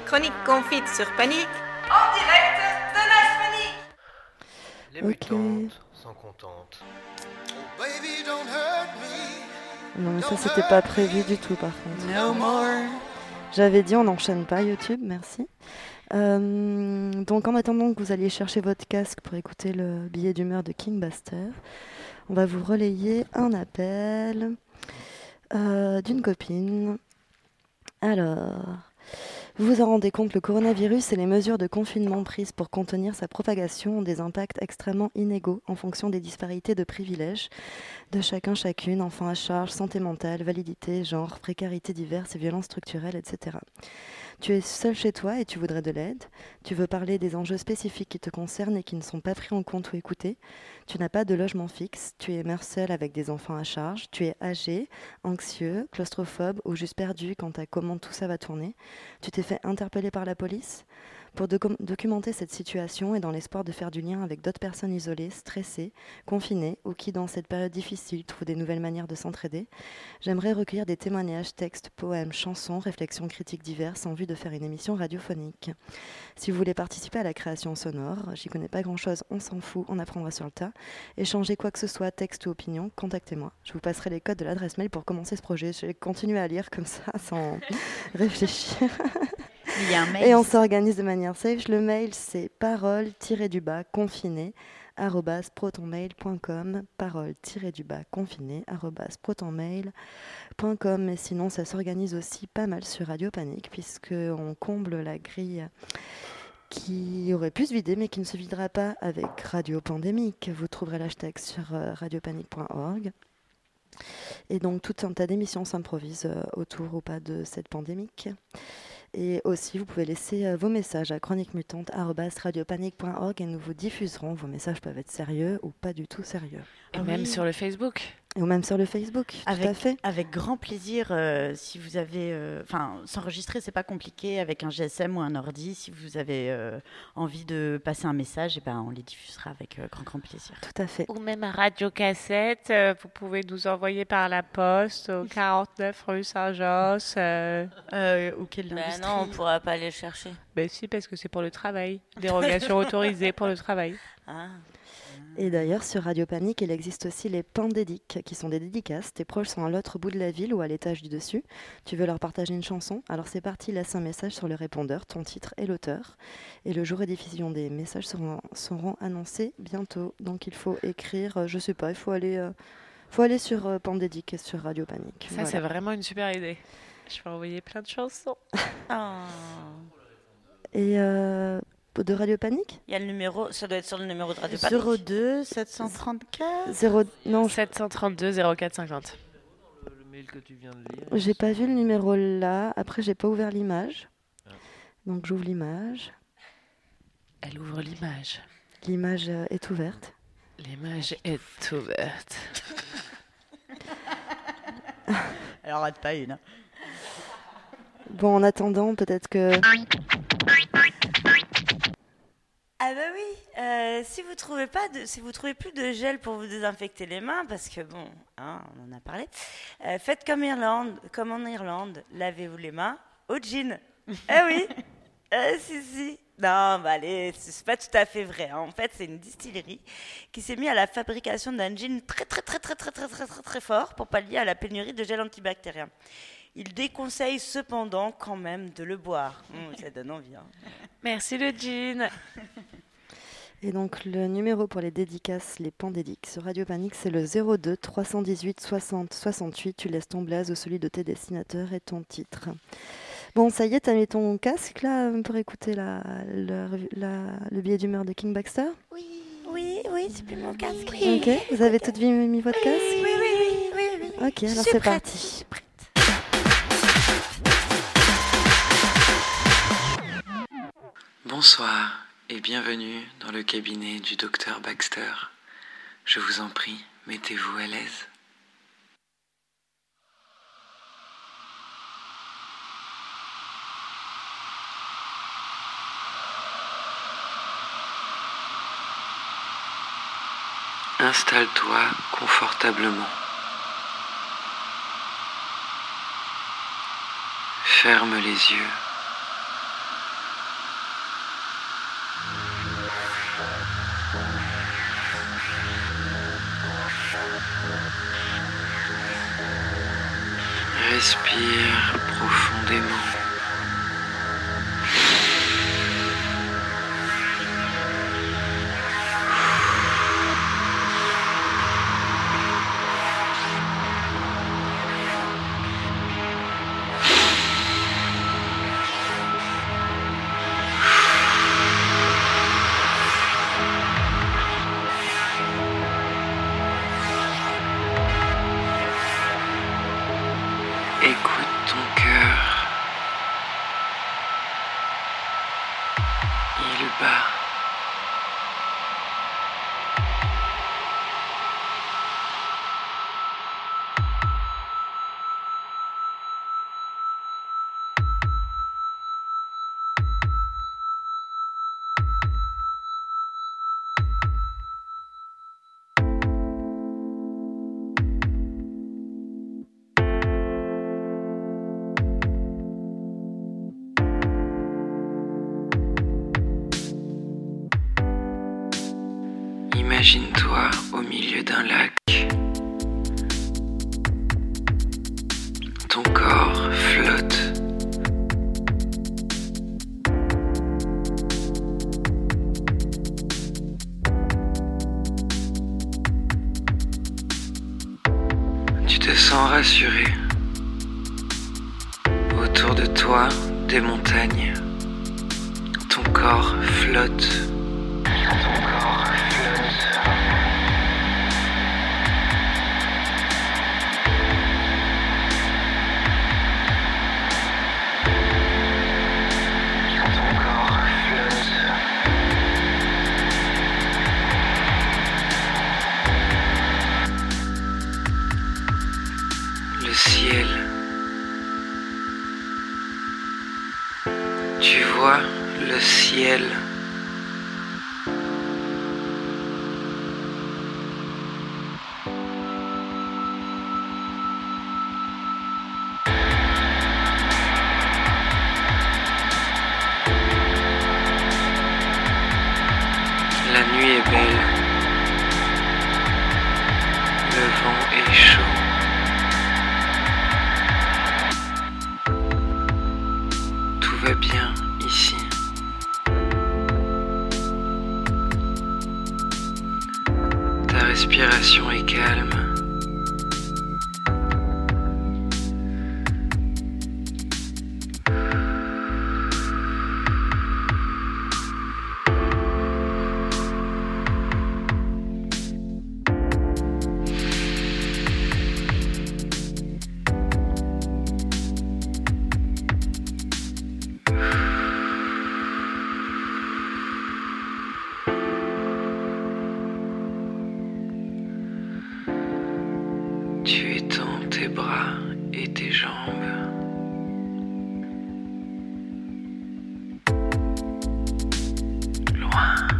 Chronique confite sur Panique, en direct de Nash Panique. Les mutantes s'en contentent. Non, mais ça, c'était pas prévu du tout, par contre. No more. J'avais dit, on n'enchaîne pas YouTube, merci. Donc, en attendant que vous alliez chercher votre casque pour écouter le billet d'humeur de King Buster, on va vous relayer un appel d'une copine. Alors, vous vous en rendez compte, le coronavirus et les mesures de confinement prises pour contenir sa propagation ont des impacts extrêmement inégaux en fonction des disparités de privilèges de chacune, enfants à charge, santé mentale, validité, genre, précarité diverses et violences structurelles, etc. Tu es seul chez toi et tu voudrais de l'aide. Tu veux parler des enjeux spécifiques qui te concernent et qui ne sont pas pris en compte ou écoutés. Tu n'as pas de logement fixe. Tu es mère seule avec des enfants à charge. Tu es âgé, anxieux, claustrophobe ou juste perdu quant à comment tout ça va tourner. Tu t'es fait interpeller par la police. Pour documenter cette situation et dans l'espoir de faire du lien avec d'autres personnes isolées, stressées, confinées ou qui, dans cette période difficile, trouvent des nouvelles manières de s'entraider, j'aimerais recueillir des témoignages, textes, poèmes, chansons, réflexions critiques diverses en vue de faire une émission radiophonique. Si vous voulez participer à la création sonore, j'y connais pas grand-chose, on s'en fout, on apprendra sur le tas. Échanger quoi que ce soit, texte ou opinion, contactez-moi. Je vous passerai les codes de l'adresse mail pour commencer ce projet. Je vais continuer à lire comme ça, sans réfléchir. Il y a un mail. Et on s'organise de manière safe. Le mail, c'est parole-confiné@protonmail.com. Parole-confiné@protonmail.com. Mais sinon, ça s'organise aussi pas mal sur Radio Panique, puisqu'on comble la grille qui aurait pu se vider, mais qui ne se videra pas avec Radio Pandémique. Vous trouverez l'hashtag sur radiopanique.org. Et donc, tout un tas d'émissions s'improvisent autour ou pas de cette pandémique. Et aussi, vous pouvez laisser vos messages à chroniquemutante@radiopanique.org et nous vous diffuserons. Vos messages peuvent être sérieux ou pas du tout sérieux. Et même sur le Facebook. Ou même sur le Facebook, tout à fait. Avec grand plaisir, si vous avez... s'enregistrer, c'est pas compliqué avec un GSM ou un ordi. Si vous avez envie de passer un message, on les diffusera avec grand plaisir. Tout à fait. Ou même un radiocassette, vous pouvez nous envoyer par la poste au 49 rue Saint-Josse. Ou quelle industrie. Non, on ne pourra pas les chercher. Ben si, parce que c'est pour le travail. Dérogation autorisée pour le travail. Ah. Et d'ailleurs, sur Radio Panique, il existe aussi les pandédiques, qui sont des dédicaces. Tes proches sont à l'autre bout de la ville ou à l'étage du dessus. Tu veux leur partager une chanson? Alors c'est parti, laisse un message sur le répondeur, ton titre et l'auteur. Et le jour et diffusion des messages seront annoncés bientôt. Donc il faut écrire, je sais pas, il faut aller sur Pandédique et sur Radio Panique. Ça, Voilà. c'est vraiment une super idée. Je vais envoyer plein de chansons. Et de Radio Panique? Il y a le numéro, ça doit être sur le numéro de Radio Panique. 02 734 732 04 50. Le mail que tu viens de lire. J'ai pas vu le numéro là. Après, j'ai pas ouvert l'image. Donc j'ouvre l'image. Elle ouvre l'image. L'image est ouverte. L'image est ouverte. Elle en rate pas une. Hein. Bon, en attendant, peut-être que... Ah bah oui, si vous trouvez plus de gel pour vous désinfecter les mains, parce que bon, hein, on en a parlé, faites comme en Irlande, lavez-vous les mains au gin. Eh oui, si. Non, bah allez, c'est pas tout à fait vrai. Hein. En fait, c'est une distillerie qui s'est mise à la fabrication d'un gin très fort pour pallier à la pénurie de gel antibactérien. Il déconseille cependant quand même de le boire. Ça donne envie. Hein. Merci le gin. Et donc le numéro pour les dédicaces, les pandédiques sur Radio Panique, c'est le 02 318 60 68. Tu laisses ton blaze ou celui de tes destinateurs et ton titre. Bon, ça y est, t'as mis ton casque là pour écouter le billet d'humeur de King Baxter? Oui, c'est plus mon casque. Ok, vous avez toutes mis votre casque? Oui. Ok, alors c'est parti. Bonsoir et bienvenue dans le cabinet du docteur Baxter. Je vous en prie, mettez-vous à l'aise. Installe-toi confortablement. Ferme les yeux. Respire profondément. Écoute ton cœur. Il bat. Imagine-toi au milieu d'un lac. Ton corps flotte. Tu te sens rassuré. Autour de toi, des montagnes. Ton corps flotte. Le ciel. Tu vois le ciel. La nuit est belle. Le vent est chaud. Tout va bien ici. Ta respiration est calme. Tu étends tes bras et tes jambes. Loin.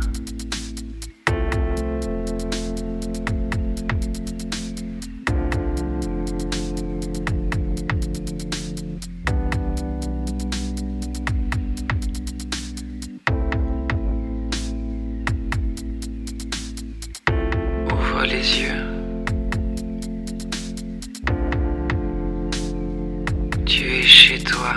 Ouvre les yeux. Tu es chez toi.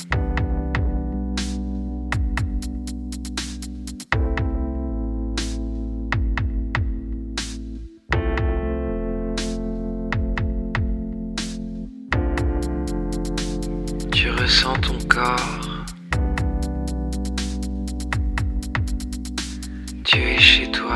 Tu ressens ton corps. Tu es chez toi.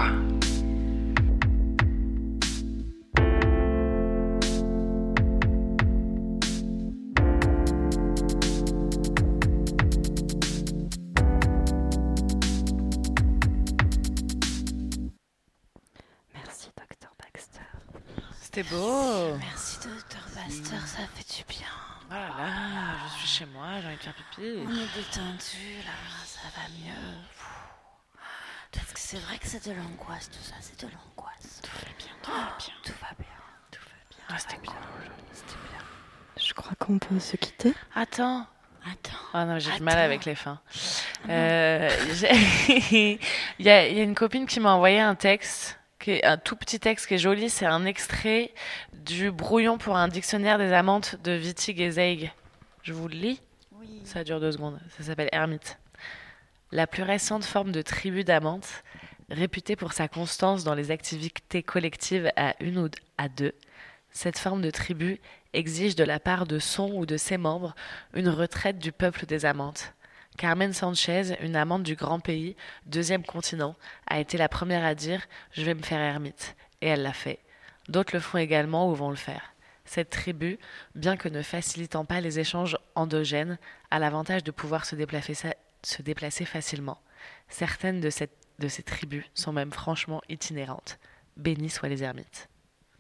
Merci, Dr. Baxter. C'était beau. Merci, Dr. Baxter, ça fait du bien. Voilà, je suis chez moi, j'ai envie de faire pipi. On est détendu, là, ça va mieux. Parce que c'est vrai que c'est de l'angoisse, tout ça, c'est de l'angoisse. Tout va bien, tout va bien. Tout va bien, tout va bien. Ah, c'était bien. C'était bien. Je crois qu'on peut se quitter. Attends. Ah non, j'ai du mal Attends. avec les fins. Il y a une copine qui m'a envoyé un texte un tout petit texte qui est joli. C'est un extrait du brouillon pour un dictionnaire des amantes de Wittig et Zweig. Je vous le lis ? Oui. Ça dure 2 secondes. Ça s'appelle Ermite. La plus récente forme de tribu d'amantes, réputée pour sa constance dans les activités collectives à 1 ou à 2, cette forme de tribu exige de la part de son ou de ses membres une retraite du peuple des amantes. Carmen Sanchez, une amante du grand pays, 2e continent, a été la première à dire « Je vais me faire ermite ». Et elle l'a fait. D'autres le font également ou vont le faire. Cette tribu, bien que ne facilitant pas les échanges endogènes, a l'avantage de pouvoir se déplacer facilement. Certaines de ces tribus sont même franchement itinérantes. Bénis soient les ermites.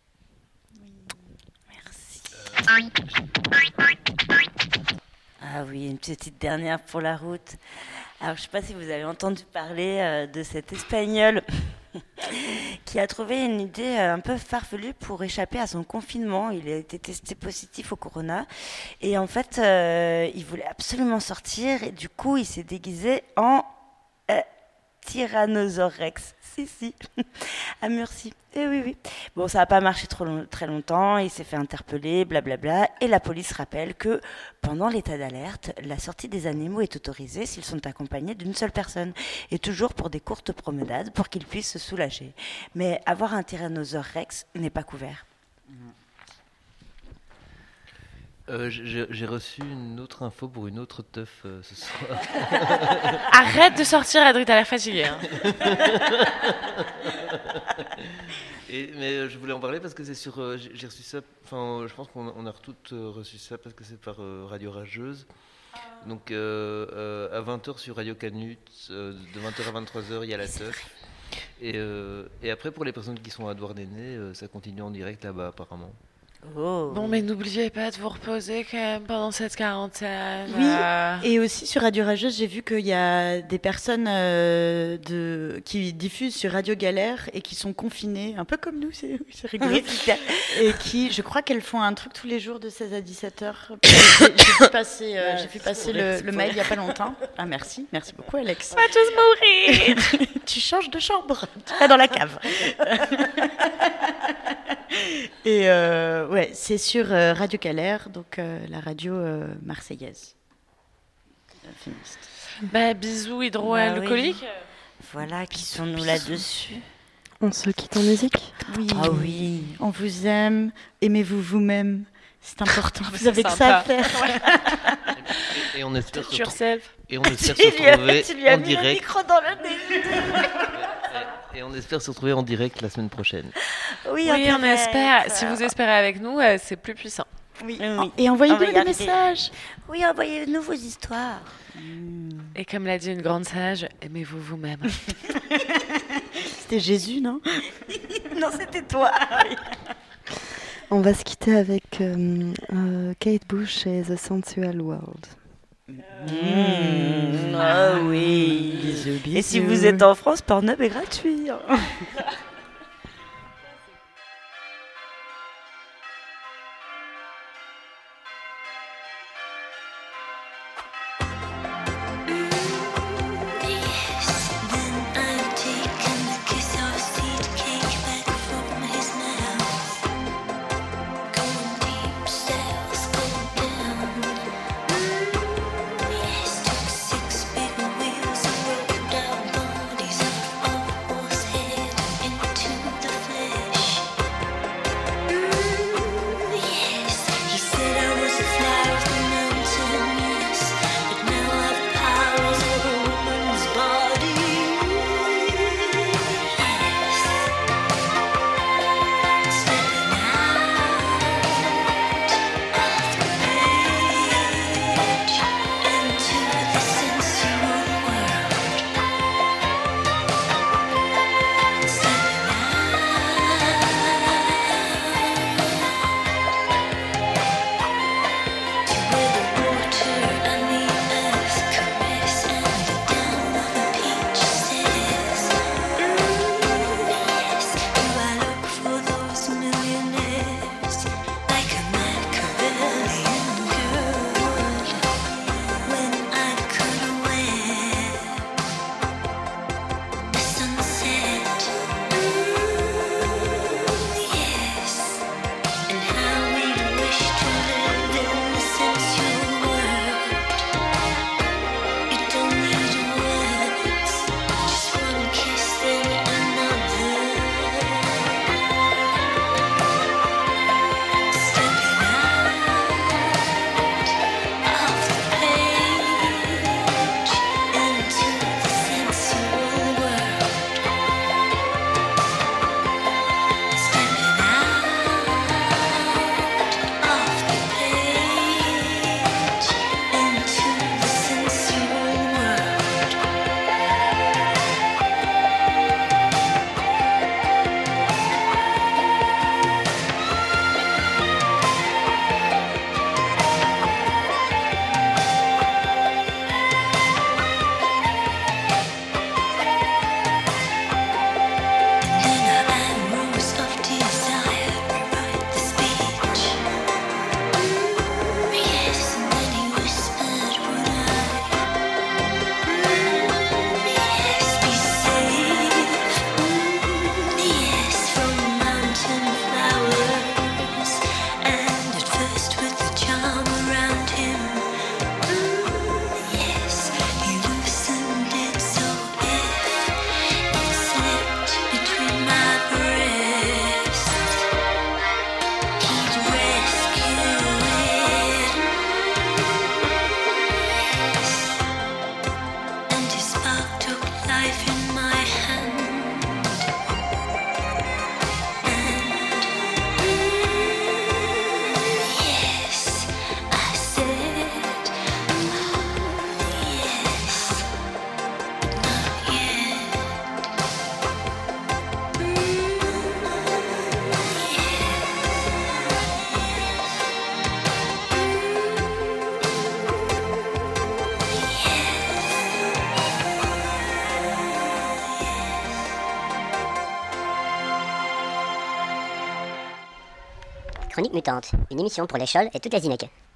Merci. Ah oui, une petite dernière pour la route. Alors, je ne sais pas si vous avez entendu parler de cet Espagnol qui a trouvé une idée un peu farfelue pour échapper à son confinement. Il a été testé positif au corona. Et en fait, il voulait absolument sortir. Et du coup, il s'est déguisé en Tyrannosaure Rex. Si, à Murcie. Et oui. Bon, ça n'a pas marché très longtemps, il s'est fait interpeller, blablabla, et la police rappelle que pendant l'état d'alerte, la sortie des animaux est autorisée s'ils sont accompagnés d'une seule personne, et toujours pour des courtes promenades, pour qu'ils puissent se soulager. Mais avoir un Tyrannosaure Rex n'est pas couvert. J'ai reçu une autre info pour une autre teuf ce soir. Arrête de sortir, Adrien, t'as l'air fatigué. Hein. Mais je voulais en parler parce que c'est sur. J'ai reçu ça. Enfin, je pense qu'on a toutes reçu ça parce que c'est par Radio Rageuse. Donc à 20h sur Radio Canut, de 20h à 23h, il y a la teuf. Et après, pour les personnes qui sont à Douarnenez, ça continue en direct là-bas apparemment. Oh. Bon, mais n'oubliez pas de vous reposer quand même pendant cette quarantaine. Oui, et aussi sur Radio Rageuse, j'ai vu qu'il y a des personnes qui diffusent sur Radio Galère et qui sont confinées, un peu comme nous, c'est rigolo. Et qui, je crois qu'elles font un truc tous les jours de 16 à 17h. J'ai fait passer le mail il n'y a pas longtemps. Ah, merci beaucoup, Alex. On va tous mourir. Tu changes de chambre, tu vas dans la cave. Et ouais, c'est sur Radio Galère, donc la radio marseillaise. Féministe. Bah, bisous hydroalcooliques. Oui. Voilà, qui sont-nous là-dessus? On se quitte en musique? Oui. Ah oui. On vous aime, aimez-vous vous-même. C'est important, vous avez que ça à faire. Et on espère se retrouver en direct. Le micro dans le nez. Et on espère se retrouver en direct la semaine prochaine. Oui, on espère. Si vous espérez avec nous, c'est plus puissant. Oui. Et envoyez-nous des messages. Oui, envoyez-nous vos histoires. Et comme l'a dit une grande sage, aimez-vous vous-même. C'était Jésus, non? Non, c'était toi. On va se quitter avec Kate Bush et The Sensual World. Ah oui. Bisous. Et si vous êtes en France, Pornhub est gratuit. In Chronique mutante, une émission pour les chols et toutes les zinecs.